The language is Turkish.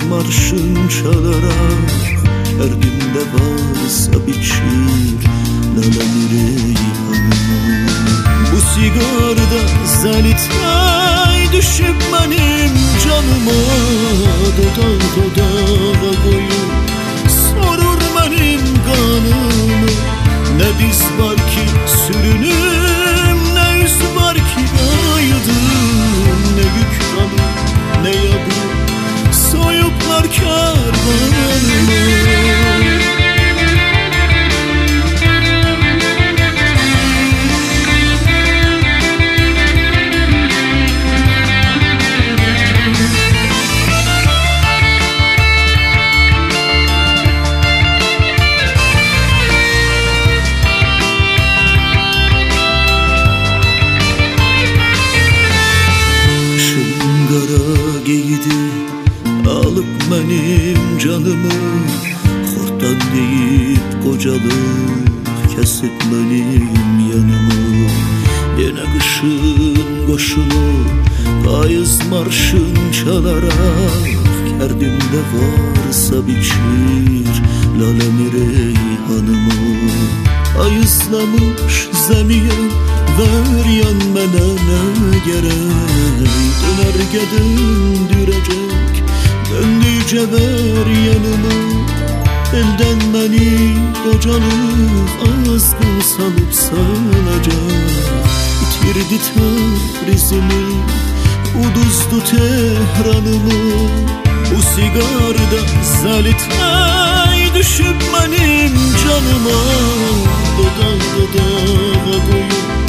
marşın çalarak derdimde varsa biçir lalem reyhanımı. Bu sigarda zalitay düşüp benim canıma, dodağa dodağa koyup sorur benim kanımı. Ne diz var ki sürünüm, ne yüz var ki aydım, ne yük alır ne yabu soyuplar kervanımı. Alıp benim canımı, horttan deyip kocalık kesip benim yanımı. Yine kışın koşulup payız marşın çalarak derdimde varsa biçir lalem reyhanımı. Ayızlamış zemin ver yanmana ne gerek, dönerge döndürecek döndüce ver yanımı. Elden beni kocalık azgın salıp salacak. Bitirdi Təbrizimi, uduzdu Tehranımı. Bu sigarda zalitay düşüp benim canıma, dodağa dodağa koyup